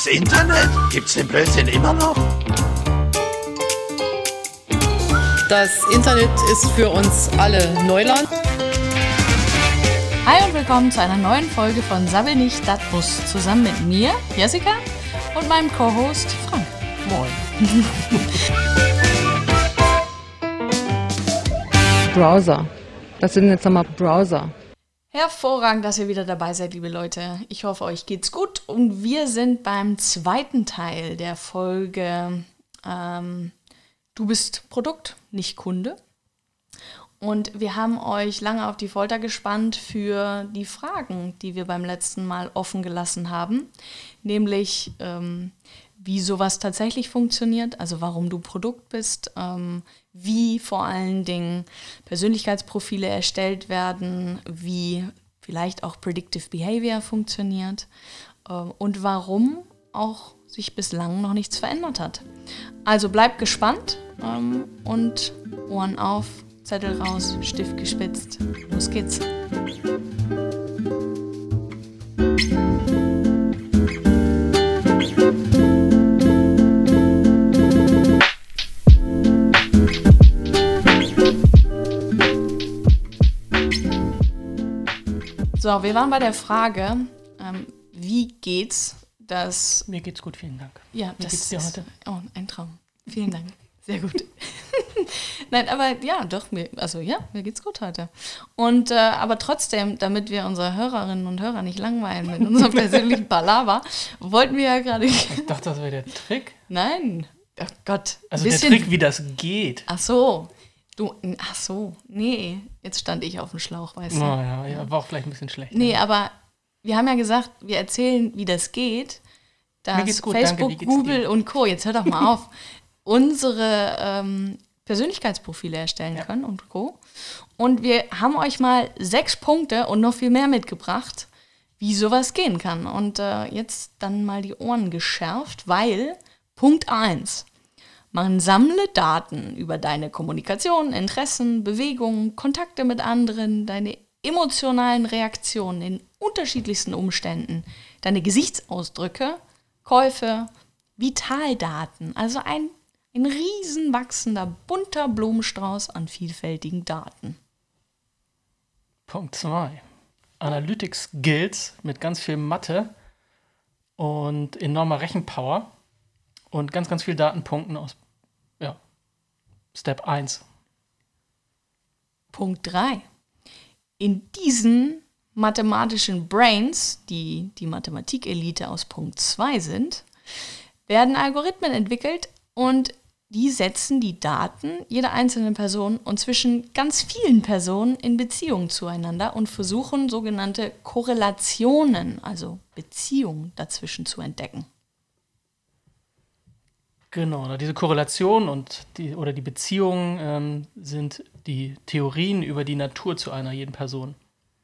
Das Internet? Gibt's den Blödsinn immer noch? Das Internet ist für uns alle Neuland. Hi und willkommen zu einer neuen Folge von Sabbel nicht, dat muss. Zusammen mit mir, Jessica, und meinem Co-Host Frank. Moin. Browser. Was sind jetzt nochmal Browser? Hervorragend, dass ihr wieder dabei seid, liebe Leute. Ich hoffe, euch geht's gut. Und wir sind beim zweiten Teil der Folge Du bist Produkt, nicht Kunde. Und wir haben euch lange auf die Folter gespannt für die Fragen, die wir beim letzten Mal offen gelassen haben. Nämlich, wie sowas tatsächlich funktioniert, also warum du Produkt bist, wie vor allen Dingen Persönlichkeitsprofile erstellt werden, wie vielleicht auch Predictive Behavior funktioniert und warum auch sich bislang noch nichts verändert hat. Also bleibt gespannt und Ohren auf, Zettel raus, Stift gespitzt. Los geht's. So, wir waren bei der Frage, wie geht's, dass... Mir geht's gut, vielen Dank. Ja, wie das geht's dir ist, heute? Oh, ein Traum. Vielen Dank. Sehr gut. Nein, aber ja, doch, mir geht's gut heute. Und aber trotzdem, damit wir unsere Hörerinnen und Hörer nicht langweilen mit unserem persönlichen Palaver, wollten wir ja gerade... Ich dachte, das wäre der Trick. Nein, oh Gott. Also der Trick, wie das geht. Ach so, nee, jetzt stand ich auf dem Schlauch, weißt du. Oh, ja, war auch vielleicht ein bisschen schlecht. Nee, ja. aber wir haben ja gesagt, wir erzählen, wie das geht, dass Mir geht's gut, Facebook, danke, wie geht's Google dir? und Co., jetzt hör doch mal auf, unsere Persönlichkeitsprofile erstellen können und Co. Und wir haben euch mal 6 Punkte und noch viel mehr mitgebracht, wie sowas gehen kann. Und jetzt dann mal die Ohren geschärft, weil Punkt 1, man sammle Daten über deine Kommunikation, Interessen, Bewegungen, Kontakte mit anderen, deine emotionalen Reaktionen in unterschiedlichsten Umständen, deine Gesichtsausdrücke, Käufe, Vitaldaten, also ein riesen wachsender, bunter Blumenstrauß an vielfältigen Daten. Punkt 2. Analytics Skills mit ganz viel Mathe und enormer Rechenpower und ganz, ganz viel Datenpunkten aus Step 1. Punkt 3. In diesen mathematischen Brains, die die Mathematikelite aus Punkt 2 sind, werden Algorithmen entwickelt und die setzen die Daten jeder einzelnen Person und zwischen ganz vielen Personen in Beziehung zueinander und versuchen sogenannte Korrelationen, also Beziehungen dazwischen zu entdecken. Genau, diese Korrelation und die Beziehungen sind die Theorien über die Natur zu einer jeden Person.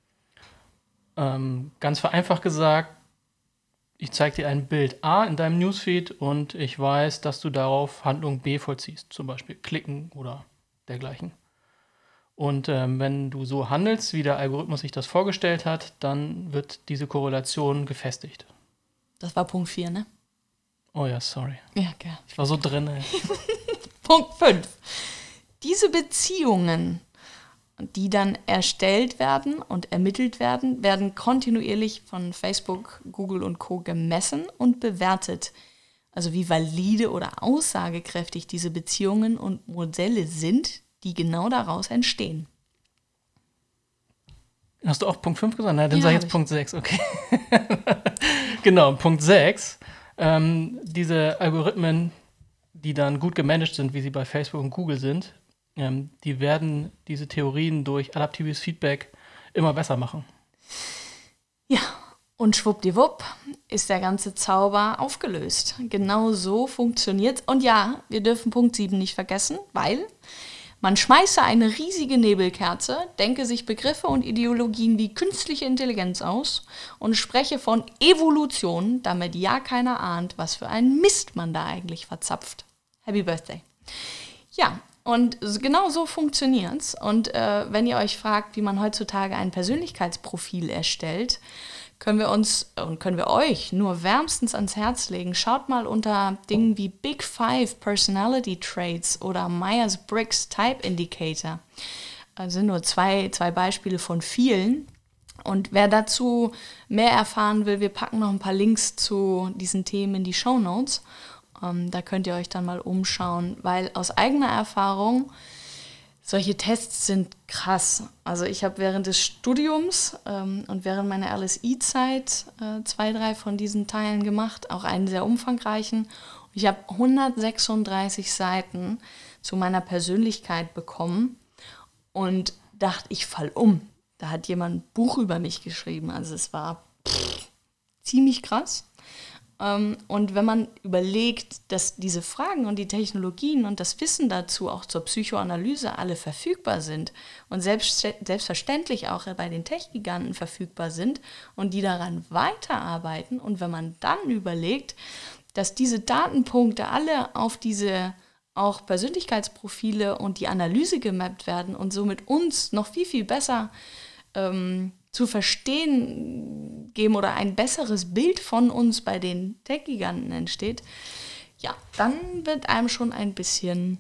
Ganz vereinfacht gesagt, ich zeige dir ein Bild A in deinem Newsfeed und ich weiß, dass du darauf Handlung B vollziehst, zum Beispiel klicken oder dergleichen. Und wenn du so handelst, wie der Algorithmus sich das vorgestellt hat, dann wird diese Korrelation gefestigt. Das war Punkt 4, ne? Oh ja, sorry. Ja, gell. Ich war so drin, ey. Punkt 5. Diese Beziehungen, die dann erstellt werden und ermittelt werden, werden kontinuierlich von Facebook, Google und Co. gemessen und bewertet. Also wie valide oder aussagekräftig diese Beziehungen und Modelle sind, die genau daraus entstehen. Hast du auch Punkt 5 gesagt? Nein, dann Ja, sag ich jetzt hab ich. Punkt 6, okay. Genau, Punkt 6. Diese Algorithmen, die dann gut gemanagt sind, wie sie bei Facebook und Google sind, die werden diese Theorien durch adaptives Feedback immer besser machen. Ja, und schwuppdiwupp ist der ganze Zauber aufgelöst. Genau so funktioniert's. Und ja, wir dürfen Punkt 7 nicht vergessen, weil man schmeiße eine riesige Nebelkerze, denke sich Begriffe und Ideologien wie künstliche Intelligenz aus und spreche von Evolution, damit ja keiner ahnt, was für einen Mist man da eigentlich verzapft. Happy Birthday. Ja, Und genau so funktioniert's. Und wenn ihr euch fragt, wie man heutzutage ein Persönlichkeitsprofil erstellt, können wir euch nur wärmstens ans Herz legen. Schaut mal unter Dingen wie Big 5 Personality Traits oder Myers-Briggs Type Indicator. Das sind nur zwei Beispiele von vielen. Und wer dazu mehr erfahren will, wir packen noch ein paar Links zu diesen Themen in die Shownotes. Da könnt ihr euch dann mal umschauen, weil aus eigener Erfahrung, solche Tests sind krass. Also ich habe während des Studiums und während meiner LSI-Zeit 2, 3 von diesen Teilen gemacht, auch einen sehr umfangreichen. Ich habe 136 Seiten zu meiner Persönlichkeit bekommen und dachte, ich fall um. Da hat jemand ein Buch über mich geschrieben. Also es war ziemlich krass. Und wenn man überlegt, dass diese Fragen und die Technologien und das Wissen dazu auch zur Psychoanalyse alle verfügbar sind und selbstverständlich auch bei den Tech-Giganten verfügbar sind und die daran weiterarbeiten, und wenn man dann überlegt, dass diese Datenpunkte alle auf diese auch Persönlichkeitsprofile und die Analyse gemappt werden und somit uns noch viel, viel besser zu verstehen geben oder ein besseres Bild von uns bei den Tech-Giganten entsteht, ja, dann wird einem schon ein bisschen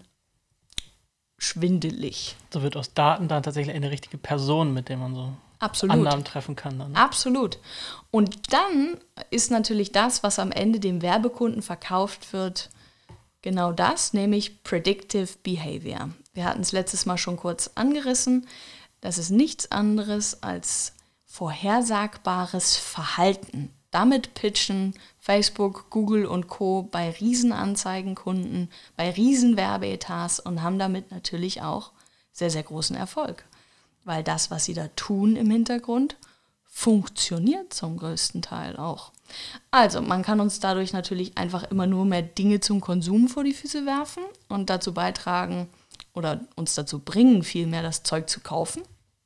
schwindelig. So wird aus Daten dann tatsächlich eine richtige Person, mit der man so Annahmen treffen kann. Dann. Absolut. Und dann ist natürlich das, was am Ende dem Werbekunden verkauft wird, genau das, nämlich Predictive Behavior. Wir hatten es letztes Mal schon kurz angerissen. Das ist nichts anderes als vorhersagbares Verhalten. Damit pitchen Facebook, Google und Co. bei Riesenanzeigenkunden, bei Riesenwerbeetats und haben damit natürlich auch sehr, sehr großen Erfolg. Weil das, was sie da tun im Hintergrund, funktioniert zum größten Teil auch. Also man kann uns dadurch natürlich einfach immer nur mehr Dinge zum Konsum vor die Füße werfen und dazu beitragen oder uns dazu bringen, vielmehr das Zeug zu kaufen.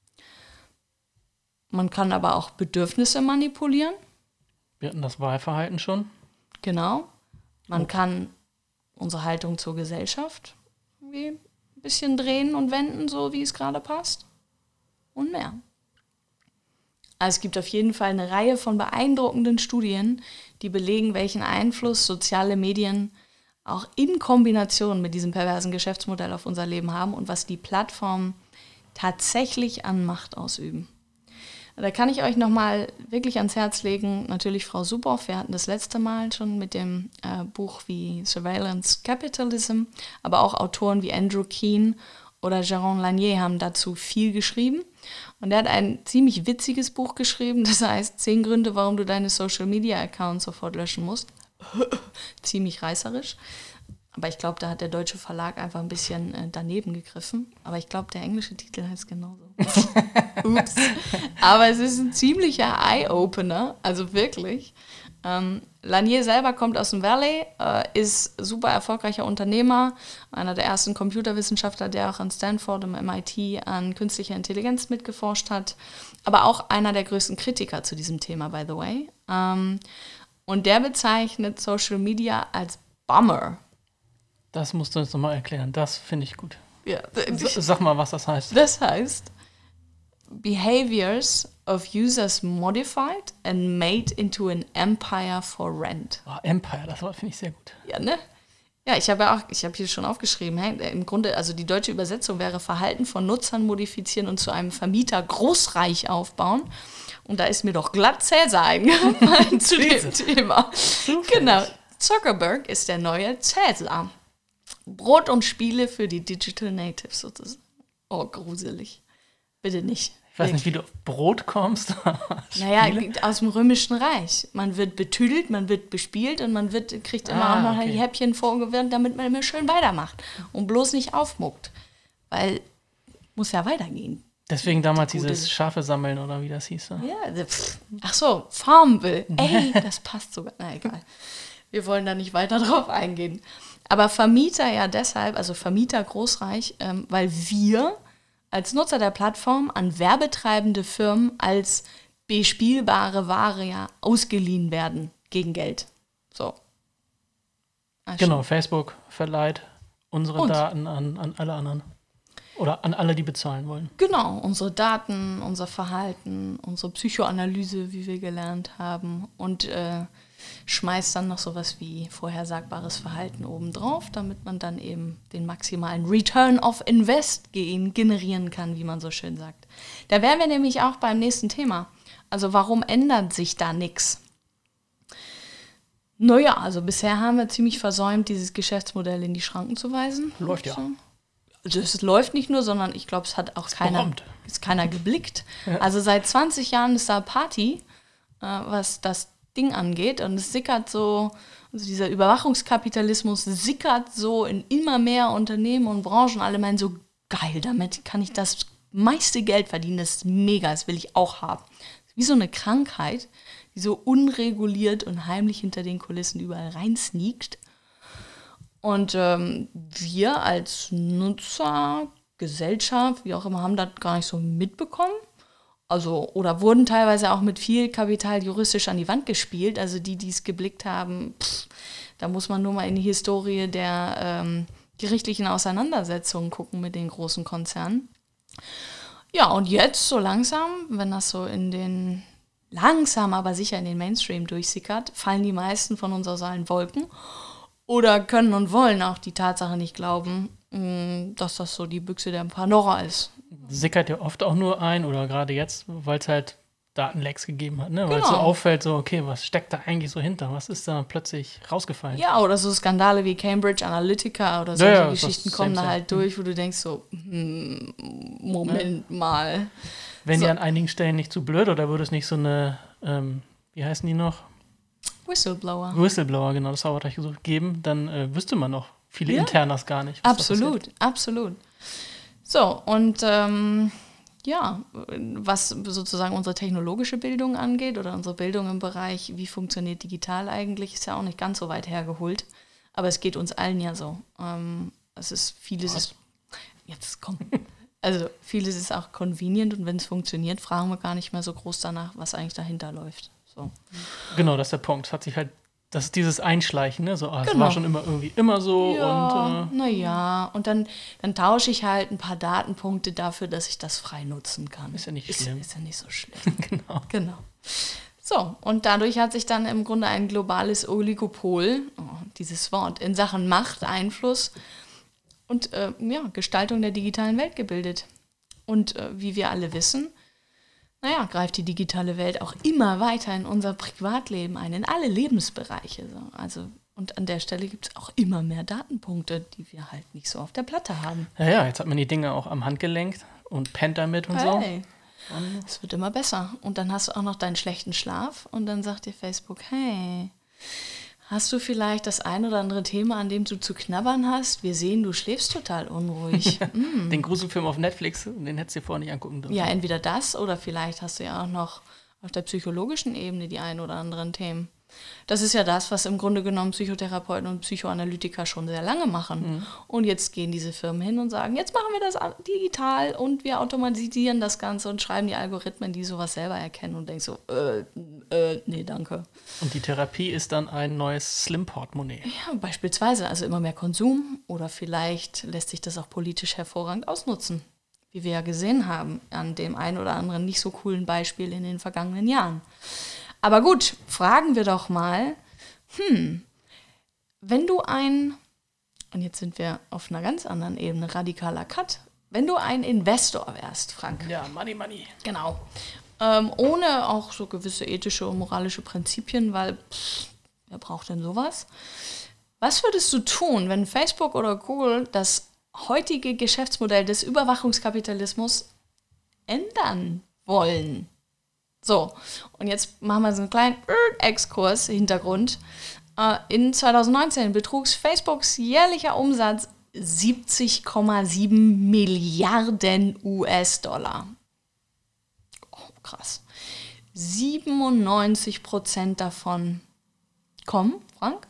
Man kann aber auch Bedürfnisse manipulieren. Wir hatten das Wahlverhalten schon. Genau. Man kann unsere Haltung zur Gesellschaft irgendwie ein bisschen drehen und wenden, so wie es gerade passt. Und mehr. Also es gibt auf jeden Fall eine Reihe von beeindruckenden Studien, die belegen, welchen Einfluss soziale Medien auch in Kombination mit diesem perversen Geschäftsmodell auf unser Leben haben und was die Plattformen tatsächlich an Macht ausüben. Da kann ich euch nochmal wirklich ans Herz legen, natürlich Frau Suboff, wir hatten das letzte Mal schon mit dem Buch wie Surveillance Capitalism, aber auch Autoren wie Andrew Keen oder Jaron Lanier haben dazu viel geschrieben. Und er hat ein ziemlich witziges Buch geschrieben, das heißt 10 Gründe, warum du deine Social-Media-Accounts sofort löschen musst. Ziemlich reißerisch. Aber ich glaube, da hat der deutsche Verlag einfach ein bisschen daneben gegriffen. Aber ich glaube, der englische Titel heißt genauso. Ups. Aber es ist ein ziemlicher Eye-Opener, also wirklich. Lanier selber kommt aus dem Valley, ist super erfolgreicher Unternehmer, einer der ersten Computerwissenschaftler, der auch an Stanford und MIT an künstlicher Intelligenz mitgeforscht hat, aber auch einer der größten Kritiker zu diesem Thema, by the way. Und der bezeichnet Social Media als Bummer. Das musst du uns nochmal erklären, das finde ich gut. Ja. Sag mal, was das heißt. Das heißt, Behaviors of users modified and made into an empire for rent. Oh, Empire, das finde ich sehr gut. Ja, ne? Ja, ich habe hier schon aufgeschrieben, im Grunde, also die deutsche Übersetzung wäre Verhalten von Nutzern modifizieren und zu einem Vermieter Großreich aufbauen. Und da ist mir doch glatt Cäsar eingefallen zu dem Thema. Genau, Zuckerberg ist der neue Cäsar. Brot und Spiele für die Digital Natives sozusagen. Oh, gruselig. Bitte nicht. Ich weiß nicht, wie du auf Brot kommst. Naja, aus dem Römischen Reich. Man wird betüdelt, man wird bespielt und man kriegt immer auch noch die Häppchen vorgewirkt, damit man immer schön weitermacht und bloß nicht aufmuckt. Weil muss ja weitergehen. Deswegen damals dieses Schafe sammeln oder wie das hieß. Ja, ach so, Farmville. Ey, das passt sogar. Na egal. Wir wollen da nicht weiter drauf eingehen. Aber Vermieter ja deshalb, also Vermieter Großreich, weil wir als Nutzer der Plattform an werbetreibende Firmen als bespielbare Ware ja ausgeliehen werden gegen Geld. So. Genau, Facebook verleiht unsere Daten an alle anderen. Oder an alle, die bezahlen wollen. Genau, unsere Daten, unser Verhalten, unsere Psychoanalyse, wie wir gelernt haben. Und schmeißt dann noch sowas wie vorhersagbares Verhalten obendrauf, damit man dann eben den maximalen Return of Invest generieren kann, wie man so schön sagt. Da wären wir nämlich auch beim nächsten Thema. Also warum ändert sich da nichts? Naja, also bisher haben wir ziemlich versäumt, dieses Geschäftsmodell in die Schranken zu weisen. Läuft ja. Also es läuft nicht nur, sondern ich glaube, es hat auch keiner geblickt. Ja. Also seit 20 Jahren ist da Party, was das Ding angeht. Und es sickert so, also dieser Überwachungskapitalismus sickert so in immer mehr Unternehmen und Branchen. Alle meinen so, geil, damit kann ich das meiste Geld verdienen. Das ist mega, das will ich auch haben. Wie so eine Krankheit, die so unreguliert und heimlich hinter den Kulissen überall reinsneakt. Und wir als Nutzer, Gesellschaft, wie auch immer, haben das gar nicht so mitbekommen. Also, oder wurden teilweise auch mit viel Kapital juristisch an die Wand gespielt. Also die es geblickt haben, da muss man nur mal in die Historie der gerichtlichen Auseinandersetzungen gucken mit den großen Konzernen. Ja, und jetzt so langsam, wenn das so langsam aber sicher in den Mainstream durchsickert, fallen die meisten von uns aus allen Wolken oder können und wollen auch die Tatsache nicht glauben, dass das so die Büchse der Pandora ist. Sickert ja oft auch nur ein, oder gerade jetzt, weil es halt Datenlecks gegeben hat, ne? Weil es so auffällt, so, okay, was steckt da eigentlich so hinter? Was ist da plötzlich rausgefallen? Ja, oder so Skandale wie Cambridge Analytica oder solche Geschichten kommen da halt durch, wo du denkst so, Moment mal. Wenn die an einigen Stellen nicht zu blöd, oder würde es nicht so eine, wie heißen die noch? Whistleblower, genau, das Wort habe ich gesucht, geben, dann wüsste man noch viele Internas gar nicht. Absolut. So, und was sozusagen unsere technologische Bildung angeht oder unsere Bildung im Bereich, wie funktioniert digital eigentlich, ist ja auch nicht ganz so weit hergeholt. Aber es geht uns allen ja so. Vieles ist auch convenient, und wenn es funktioniert, fragen wir gar nicht mehr so groß danach, was eigentlich dahinter läuft. So. Genau, das ist der Punkt. Das ist dieses Einschleichen, ne? So, es war schon immer so. Ja, und dann tausche ich halt ein paar Datenpunkte dafür, dass ich das frei nutzen kann. Ist ja nicht schlimm. Ist ja nicht so schlimm. Genau. So, und dadurch hat sich dann im Grunde ein globales Oligopol, dieses Wort, in Sachen Macht, Einfluss und Gestaltung der digitalen Welt gebildet. Und wie wir alle wissen, greift die digitale Welt auch immer weiter in unser Privatleben ein, in alle Lebensbereiche. So. Also, und an der Stelle gibt es auch immer mehr Datenpunkte, die wir halt nicht so auf der Platte haben. Ja, jetzt hat man die Dinge auch am Handgelenk und pennt damit und so. Es wird immer besser. Und dann hast du auch noch deinen schlechten Schlaf und dann sagt dir Facebook, hey, hast du vielleicht das ein oder andere Thema, an dem du zu knabbern hast? Wir sehen, du schläfst total unruhig. Den Gruselfilm auf Netflix, den hättest du dir vorher nicht angucken dürfen. Ja, entweder das oder vielleicht hast du ja auch noch auf der psychologischen Ebene die ein oder anderen Themen. Das ist ja das, was im Grunde genommen Psychotherapeuten und Psychoanalytiker schon sehr lange machen. Mhm. Und jetzt gehen diese Firmen hin und sagen, jetzt machen wir das digital und wir automatisieren das Ganze und schreiben die Algorithmen, die sowas selber erkennen, und denkst so, nee, danke. Und die Therapie ist dann ein neues Slim-Portemonnaie. Ja, beispielsweise, also immer mehr Konsum, oder vielleicht lässt sich das auch politisch hervorragend ausnutzen, wie wir ja gesehen haben an dem einen oder anderen nicht so coolen Beispiel in den vergangenen Jahren. Aber gut, fragen wir doch mal, wenn du und jetzt sind wir auf einer ganz anderen Ebene, radikaler Cut, wenn du ein Investor wärst, Frank. Ja, Money. Genau. Ohne auch so gewisse ethische und moralische Prinzipien, weil, wer braucht denn sowas? Was würdest du tun, wenn Facebook oder Google das heutige Geschäftsmodell des Überwachungskapitalismus ändern wollen? So, und jetzt machen wir so einen kleinen Exkurs, Hintergrund. In 2019 betrug Facebooks jährlicher Umsatz 70,7 Milliarden US-Dollar. Oh, krass. 97% davon kommen, Frank?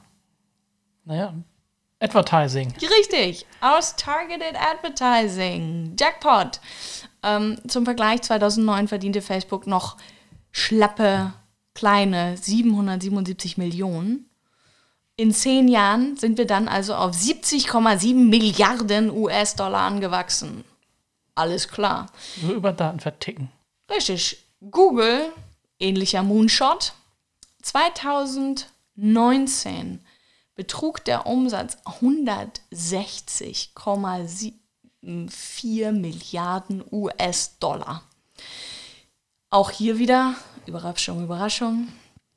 Advertising. Richtig, aus Targeted Advertising. Jackpot. Zum Vergleich, 2009 verdiente Facebook noch schlappe, kleine 777 Millionen. In 10 Jahren sind wir dann also auf 70,7 Milliarden US-Dollar angewachsen. Alles klar. Nur über Daten verticken. Richtig. Google, ähnlicher Moonshot. 2019 betrug der Umsatz 160,4 Milliarden US-Dollar. Auch hier wieder, Überraschung, Überraschung,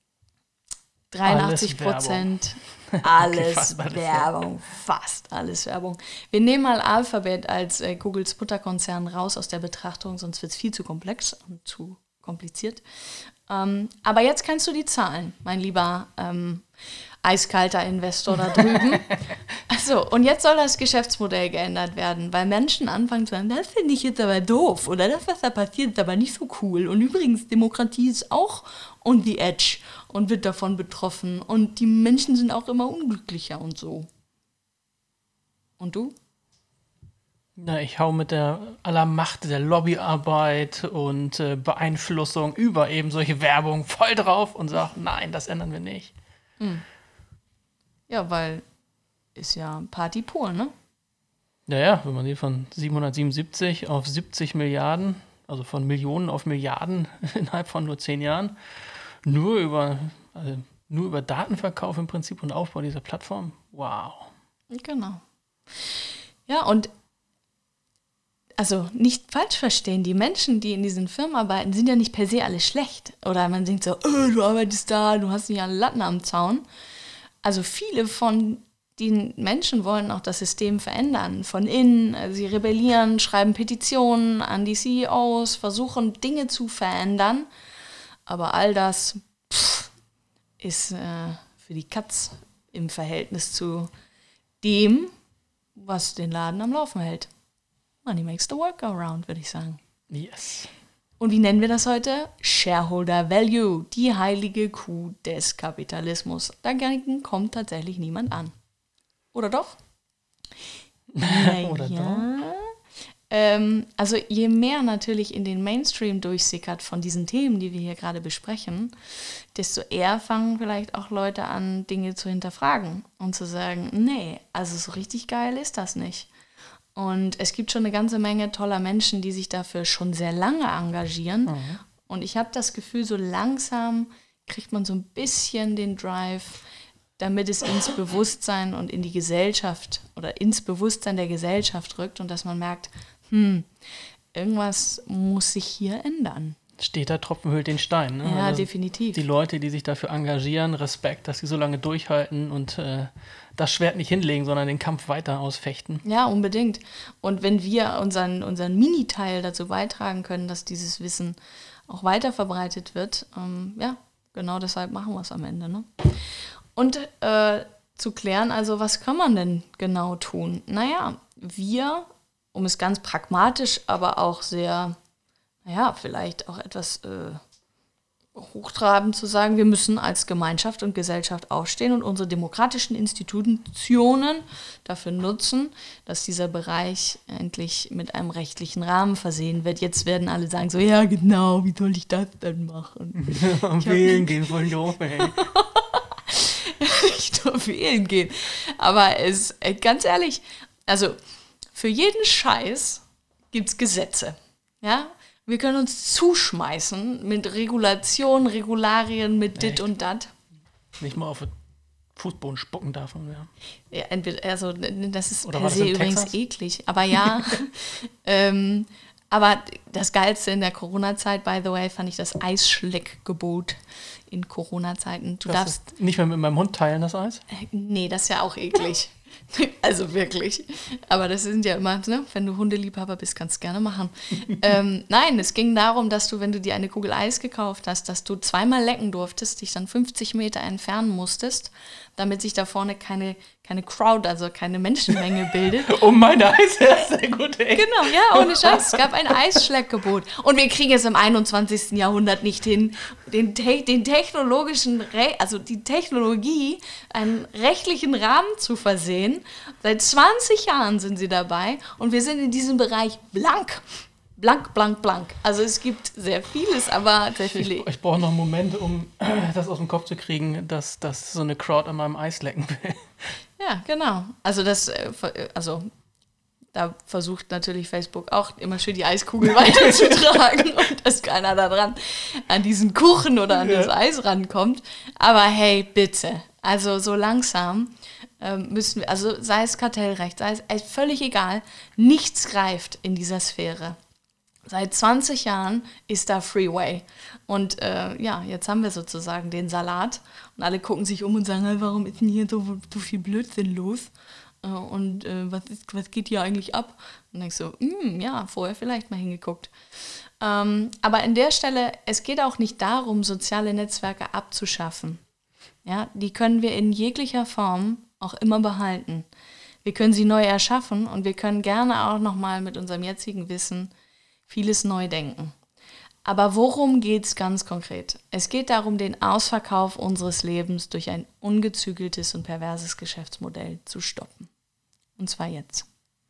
83%, alles Werbung, fast alles Werbung. Wir nehmen mal Alphabet als Googles Mutterkonzern raus aus der Betrachtung, sonst wird es viel zu komplex und zu kompliziert. Aber jetzt kennst du die Zahlen, mein lieber eiskalter Investor da drüben. Also, und jetzt soll das Geschäftsmodell geändert werden, weil Menschen anfangen zu sagen, das finde ich jetzt aber doof oder das, was da passiert, ist aber nicht so cool. Und übrigens, Demokratie ist auch on the edge und wird davon betroffen. Und die Menschen sind auch immer unglücklicher und so. Und du? Na, ich hau mit der aller Macht der Lobbyarbeit und Beeinflussung über eben solche Werbung voll drauf und sag, nein, das ändern wir nicht. Ja, weil ist ja Party pur, ne? Naja, wenn man die von 777 auf 70 Milliarden, also von Millionen auf Milliarden innerhalb von nur 10 Jahren, nur über Datenverkauf im Prinzip und Aufbau dieser Plattform, wow. Genau. Ja, und also nicht falsch verstehen, die Menschen, die in diesen Firmen arbeiten, sind ja nicht per se alle schlecht. Oder man denkt so, du arbeitest da, du hast nicht alle Latten am Zaun. Also viele von den Menschen wollen auch das System verändern, von innen. Also sie rebellieren, schreiben Petitionen an die CEOs, versuchen Dinge zu verändern. Aber all das ist für die Katz im Verhältnis zu dem, was den Laden am Laufen hält. Money makes the work go round, würde ich sagen. Yes. Und wie nennen wir das heute? Shareholder Value, die heilige Kuh des Kapitalismus. Dagegen kommt tatsächlich niemand an. Oder doch? Oder doch? Also je mehr natürlich in den Mainstream durchsickert von diesen Themen, die wir hier gerade besprechen, desto eher fangen vielleicht auch Leute an, Dinge zu hinterfragen und zu sagen, nee, also so richtig geil ist das nicht. Und es gibt schon eine ganze Menge toller Menschen, die sich dafür schon sehr lange engagieren. Mhm. Und ich habe das Gefühl, so langsam kriegt man so ein bisschen den Drive, damit es ins Bewusstsein und in die Gesellschaft oder ins Bewusstsein der Gesellschaft rückt und dass man merkt, irgendwas muss sich hier ändern. Steter Tropfen höhlt den Stein. Ne? Ja, also definitiv. Die Leute, die sich dafür engagieren, Respekt, dass sie so lange durchhalten und das Schwert nicht hinlegen, sondern den Kampf weiter ausfechten. Ja, unbedingt. Und wenn wir unseren Mini-Teil dazu beitragen können, dass dieses Wissen auch weiter verbreitet wird, ja, genau deshalb machen wir es am Ende. Ne? Und zu klären, also was kann man denn genau tun? Naja, wir, um es ganz pragmatisch, aber auch sehr, naja, vielleicht auch etwas hochtrabend zu sagen, wir müssen als Gemeinschaft und Gesellschaft aufstehen und unsere demokratischen Institutionen dafür nutzen, dass dieser Bereich endlich mit einem rechtlichen Rahmen versehen wird. Jetzt werden alle sagen so, ja genau, wie soll ich das denn machen? Wählen gehen voll doof, ey. Nicht nur wählen gehen. Aber ganz ehrlich, also für jeden Scheiß gibt es Gesetze. Ja? Wir können uns zuschmeißen mit Regulation, Regularien, mit dit und dat. Nicht mal auf den Fußboden spucken darf man, ja. Ja, entweder, also das ist Oder per se übrigens Texas? eklig. Aber ja, aber das Geilste in der Corona-Zeit, by the way, fand ich das Eisschleckgebot in Corona-Zeiten. Du darfst nicht mehr mit meinem Hund teilen, das Eis? Nee, das ist ja auch eklig. Also wirklich. Aber das sind ja immer, ne? Wenn du Hundeliebhaber bist, kannst du es gerne machen. Nein, es ging darum, dass du, wenn du dir eine Kugel Eis gekauft hast, dass du zweimal lecken durftest, dich dann 50 Meter entfernen musstest, damit sich da vorne keine Crowd, also keine Menschenmenge bildet. Meine Eis, das ist eine gute Ecke. Genau, ja, ohne Scheiß. Es gab ein Eisschleckgebot. Und wir kriegen es im 21. Jahrhundert nicht hin, den technologischen, also die Technologie, einen rechtlichen Rahmen zu versehen. Seit 20 Jahren sind sie dabei und wir sind in diesem Bereich blank. blank, blank, blank. Also es gibt sehr vieles, aber sehr viele. Ich brauche noch einen Moment, um das aus dem Kopf zu kriegen, dass so eine Crowd an meinem Eis lecken will. Ja, genau. Also da versucht natürlich Facebook auch immer schön die Eiskugel weiterzutragen und dass keiner da dran an diesen Kuchen oder an das Eis rankommt. Aber hey, bitte, also so langsam müssen wir, also sei es Kartellrecht, sei es völlig egal, nichts greift in dieser Sphäre. Seit 20 Jahren ist da Freeway. Und jetzt haben wir sozusagen den Salat. Und alle gucken sich um und sagen, warum ist denn hier so viel Blödsinn los? Und was geht hier eigentlich ab? Und dann denkst du, vorher vielleicht mal hingeguckt. Aber an der Stelle, es geht auch nicht darum, soziale Netzwerke abzuschaffen. Ja, die können wir in jeglicher Form auch immer behalten. Wir können sie neu erschaffen und wir können gerne auch nochmal mit unserem jetzigen Wissen vieles neu denken. Aber worum geht es ganz konkret? Es geht darum, den Ausverkauf unseres Lebens durch ein ungezügeltes und perverses Geschäftsmodell zu stoppen. Und zwar jetzt.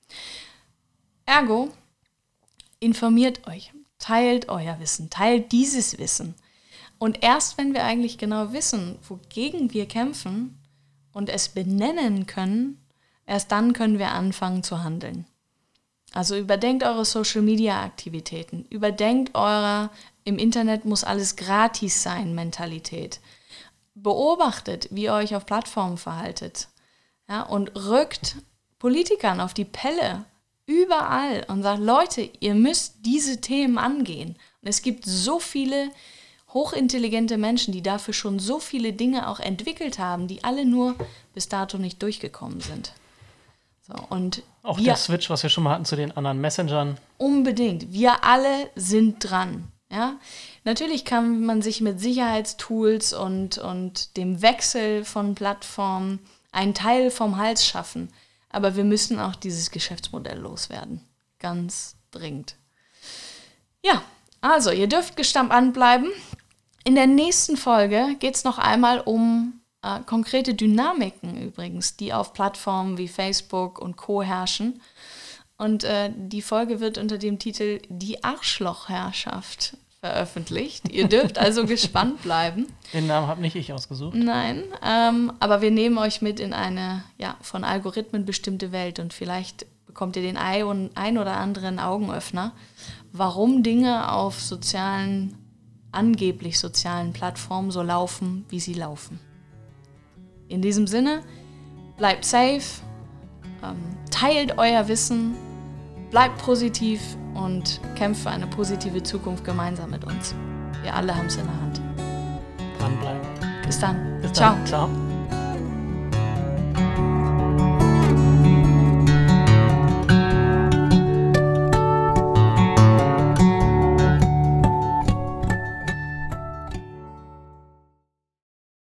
Ergo, informiert euch, teilt euer Wissen, teilt dieses Wissen. Und erst wenn wir eigentlich genau wissen, wogegen wir kämpfen und es benennen können, erst dann können wir anfangen zu handeln. Also überdenkt eure Social-Media-Aktivitäten, überdenkt eure im Internet muss alles gratis sein Mentalität. Beobachtet, wie ihr euch auf Plattformen verhaltet, ja, und rückt Politikern auf die Pelle überall und sagt, Leute, ihr müsst diese Themen angehen. Und es gibt so viele hochintelligente Menschen, die dafür schon so viele Dinge auch entwickelt haben, die alle nur bis dato nicht durchgekommen sind. So, und auch der Switch, was wir schon mal hatten zu den anderen Messengern. Unbedingt. Wir alle sind dran. Ja? Natürlich kann man sich mit Sicherheitstools und dem Wechsel von Plattformen einen Teil vom Hals schaffen. Aber wir müssen auch dieses Geschäftsmodell loswerden. Ganz dringend. Ja, also ihr dürft gespannt anbleiben. In der nächsten Folge geht es noch einmal um konkrete Dynamiken übrigens, die auf Plattformen wie Facebook und Co. herrschen. Und die Folge wird unter dem Titel Die Arschlochherrschaft veröffentlicht. Ihr dürft also gespannt bleiben. Den Namen habe nicht ich ausgesucht. Nein, aber wir nehmen euch mit in eine von Algorithmen bestimmte Welt und vielleicht bekommt ihr den ein oder anderen Augenöffner, warum Dinge auf angeblich sozialen Plattformen so laufen, wie sie laufen. In diesem Sinne, bleibt safe, teilt euer Wissen, bleibt positiv und kämpft für eine positive Zukunft gemeinsam mit uns. Wir alle haben es in der Hand. Dranbleiben. Bis dann. Bis Ciao. dann. Ciao.